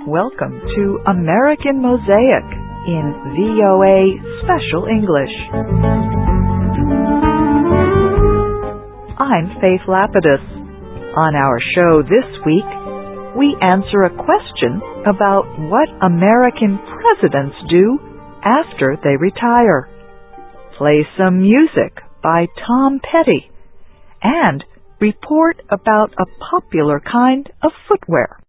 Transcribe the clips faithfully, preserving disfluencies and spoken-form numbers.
Welcome to American Mosaic in V O A Special English. I'm Faith Lapidus. On our show this week, we answer a question about what American presidents do after they retire. Play some music by Tom Petty and report about a popular kind of footwear.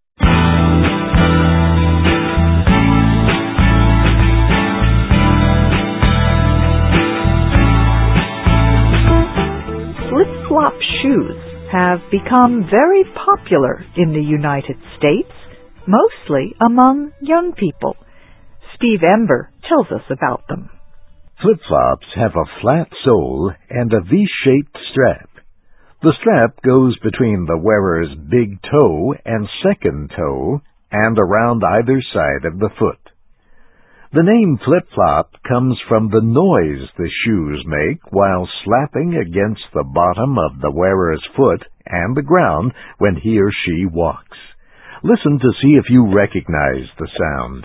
Flip-flop shoes have become very popular in the United States, mostly among young people. Steve Ember tells us about them. Flip-flops have a flat sole and a V-shaped strap. The strap goes between the wearer's big toe and second toe and around either side of the foot. The name flip-flop comes from the noise the shoes make while slapping against the bottom of the wearer's foot and the ground when he or she walks. Listen to see if you recognize the sound.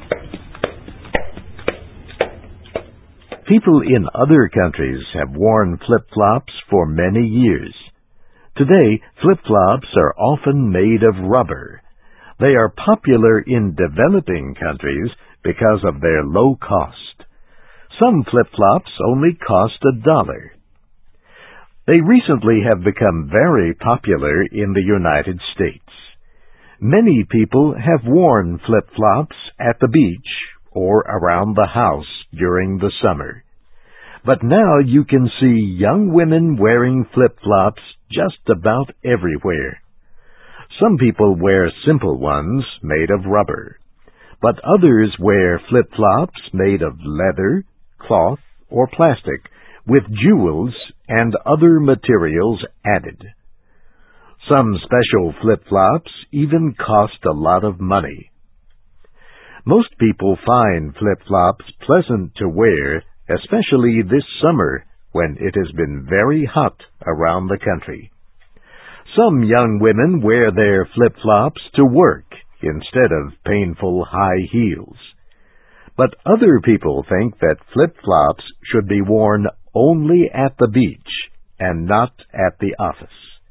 People in other countries have worn flip-flops for many years. Today, flip-flops are often made of rubber. They are popular in developing countries because of their low cost. Some flip-flops only cost a dollar. They recently have become very popular in the United States. Many people have worn flip-flops at the beach or around the house during the summer. But now you can see young women wearing flip-flops just about everywhere. Some people wear simple ones made of rubber, but others wear flip-flops made of leather, cloth, or plastic, with jewels and other materials added. Some special flip-flops even cost a lot of money. Most people find flip-flops pleasant to wear, especially this summer when it has been very hot around the country. Some young women wear their flip-flops to work instead of painful high heels. But other people think that flip-flops should be worn only at the beach and not at the office.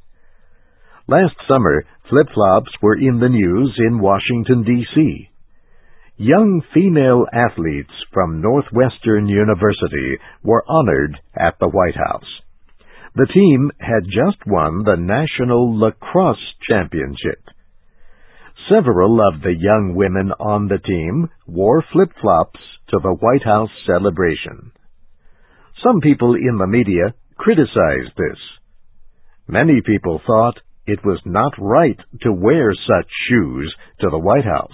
Last summer, flip-flops were in the news in Washington, D C Young female athletes from Northwestern University were honored at the White House. The team had just won the National Lacrosse Championship. Several of the young women on the team wore flip-flops to the White House celebration. Some people in the media criticized this. Many people thought it was not right to wear such shoes to the White House.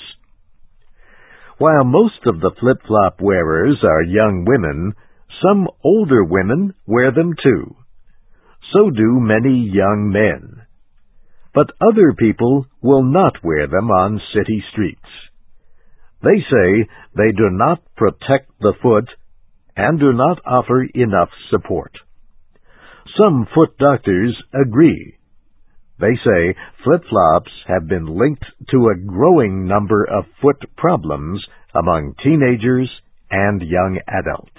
While most of the flip-flop wearers are young women, some older women wear them too. So do many young men. But other people will not wear them on city streets. They say they do not protect the foot and do not offer enough support. Some foot doctors agree. They say flip-flops have been linked to a growing number of foot problems among teenagers and young adults.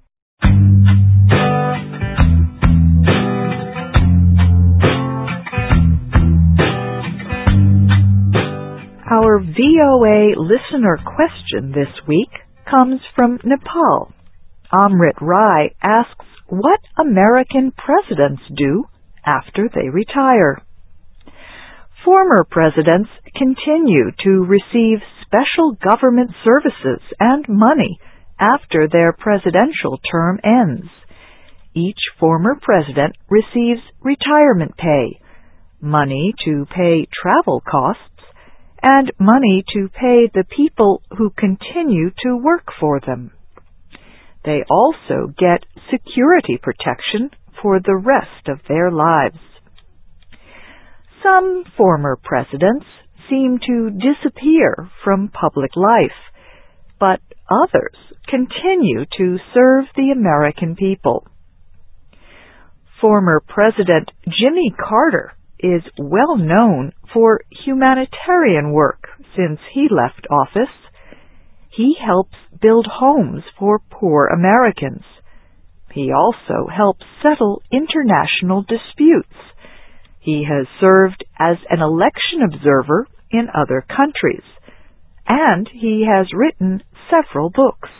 Our V O A listener question this week comes from Nepal. Amrit Rai asks what American presidents do after they retire. Former presidents continue to receive special government services and money after their presidential term ends. Each former president receives retirement pay, money to pay travel costs, and money to pay the people who continue to work for them. They also get security protection for the rest of their lives. Some former presidents seem to disappear from public life, but others continue to serve the American people. Former President Jimmy Carter is well known for humanitarian work since he left office. He helps build homes for poor Americans. He also helps settle international disputes. He has served as an election observer in other countries, and he has written several books.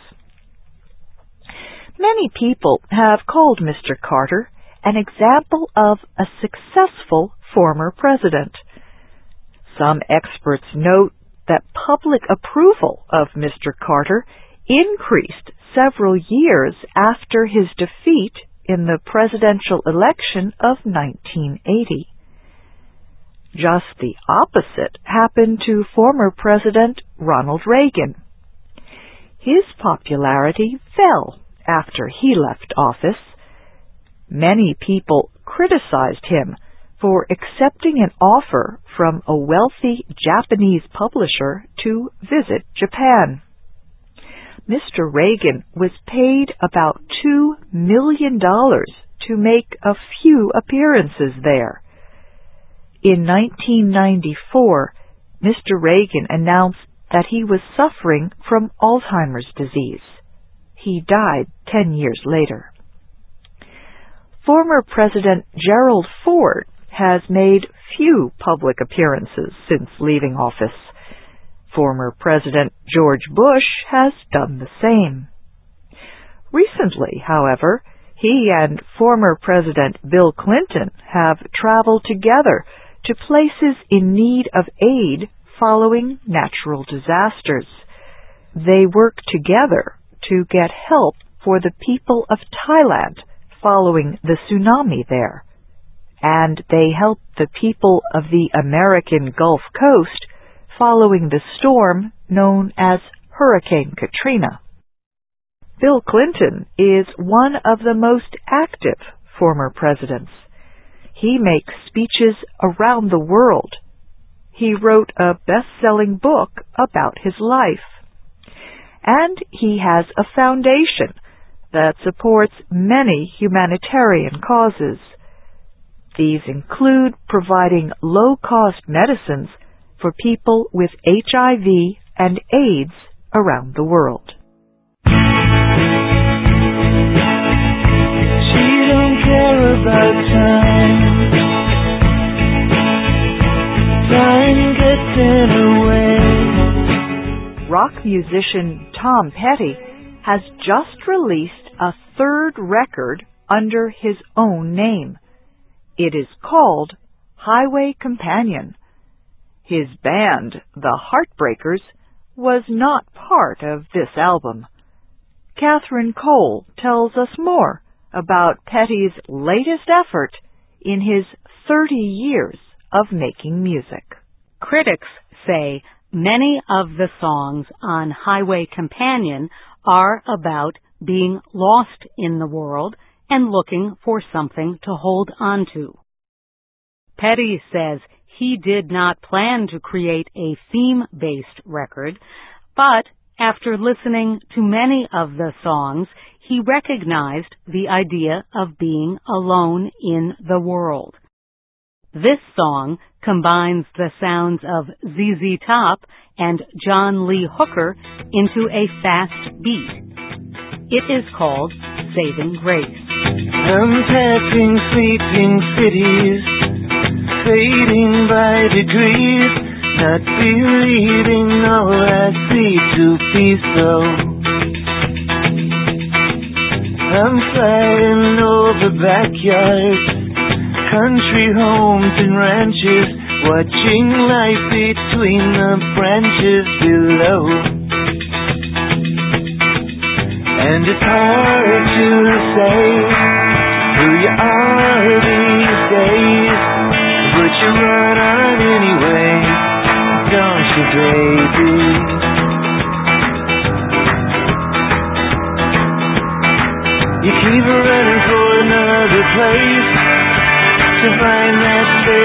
Many people have called Mister Carter an example of a successful former president. Some experts note that public approval of Mister Carter increased several years after his defeat in the presidential election of nineteen eighty. Just the opposite happened to former President Ronald Reagan. His popularity fell after he left office. Many people criticized him for accepting an offer from a wealthy Japanese publisher to visit Japan. Mister Reagan was paid about two million dollars to make a few appearances there. In nineteen ninety-four, Mister Reagan announced that he was suffering from Alzheimer's disease. He died ten years later. Former President Gerald Ford has made few public appearances since leaving office. Former President George Bush has done the same. Recently, however, he and former President Bill Clinton have traveled together to places in need of aid following natural disasters. They work together to get help for the people of Thailand following the tsunami there, and they help the people of the American Gulf Coast following the storm known as Hurricane Katrina. Bill Clinton is one of the most active former presidents. He makes speeches around the world. He wrote a best-selling book about his life. And he has a foundation that supports many humanitarian causes. These include providing low-cost medicines for people with H I V and AIDS around the world. She don't care about time. Time gets in her way. Rock musician Tom Petty has just released a third record under his own name. It is called Highway Companion. His band, the Heartbreakers, was not part of this album. Catherine Cole tells us more about Petty's latest effort in his thirty years of making music. Critics say many of the songs on Highway Companion are about being lost in the world and looking for something to hold on to. Petty says he did not plan to create a theme-based record, but after listening to many of the songs, he recognized the idea of being alone in the world. This song combines the sounds of Z Z Top and John Lee Hooker into a fast beat. It is called Saving Grace. I'm passing sleeping cities, fading by degrees, not believing all I see to be so. I'm flying over backyards, country homes and ranches, watching life between the branches below. And it's hard to say who you are these days, but you run on anyway, don't you, baby? You keep running for another place to find that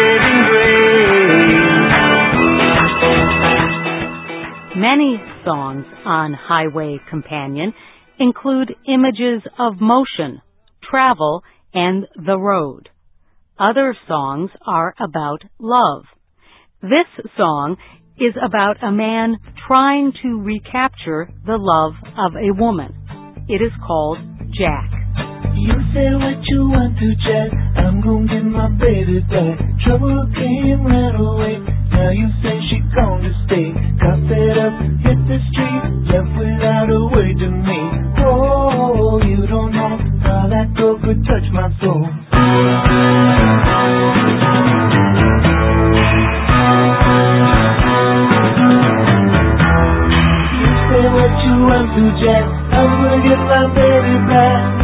saving grace. Many songs on Highway Companion include images of motion, travel, and the road. Other songs are about love. This song is about a man trying to recapture the love of a woman. It is called Jack. You say what you want to, Jack. I'm gonna get my baby back. Trouble came right away. Now you say she gonna stay. Got fed up, hit the street, left without a word to me. Oh, you don't know how that girl could touch my soul. You say what you want to, Jack. I'm gonna get my baby back.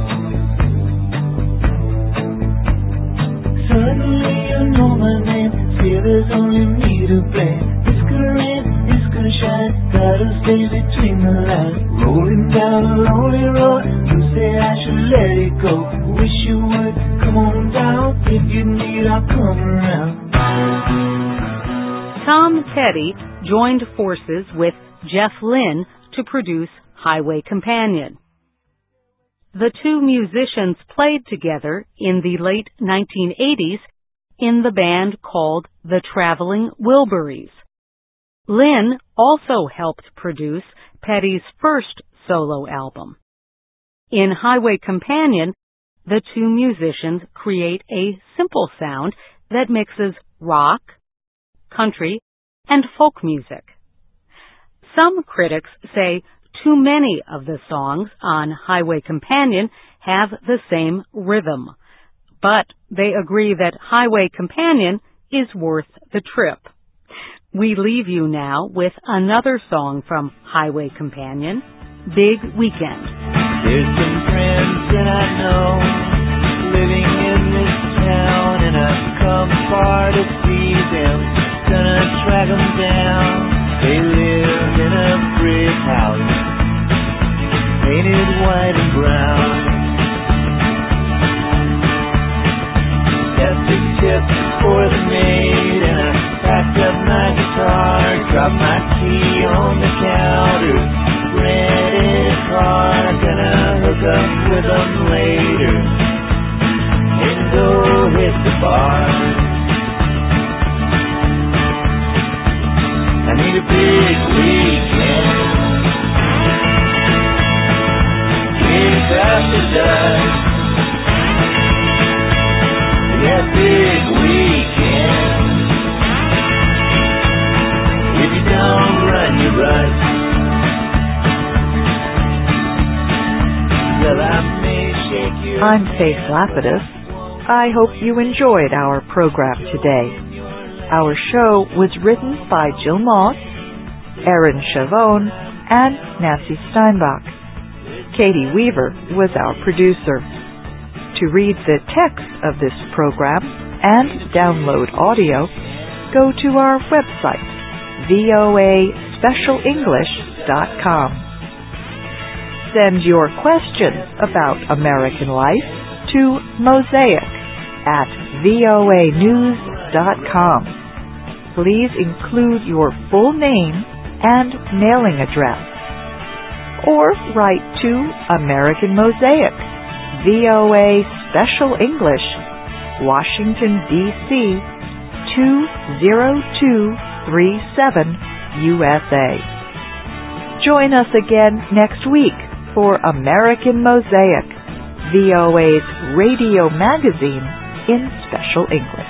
Suddenly you know my name. Feel there's only me to blame. It's gonna rain, it's gonna shine. Gotta stay between the lines. Rolling down a lonely road. You say I should let it go. Wish you would come on down. If you need, I'll come around. Tom Petty joined forces with Jeff Lynne to produce Highway Companion. The two musicians played together in the late nineteen eighties in the band called the Traveling Wilburys. Lynne also helped produce Petty's first solo album. In Highway Companion, the two musicians create a simple sound that mixes rock, country, and folk music. Some critics say too many of the songs on Highway Companion have the same rhythm, but they agree that Highway Companion is worth the trip. We leave you now with another song from Highway Companion, Big Weekend. There's some friends that I know living in this town, and I've come far to see them. Gonna track them down. They live in a brick house, painted white and brown. Got the tip for the maid, and I packed up my guitar, dropped my key on the counter, rented a car, gonna hook up with them later, and go hit the bar. I need a big weekend, get out the dust. Yeah, big weekend. If you don't run, you rust. Well, I may shake your I'm Faith Lapidus. I hope you enjoyed our program today. Our show was written by Jill Moss, Erin Chavone, and Nancy Steinbach. Katie Weaver was our producer. To read the text of this program and download audio, go to our website, v o a special english dot com. Send your questions about American life to mosaic at v o a news dot com. Please include your full name and mailing address. Or write to American Mosaic, V O A Special English, Washington, D C two zero two three seven, U S A. Join us again next week for American Mosaic, V O A's radio magazine in special English.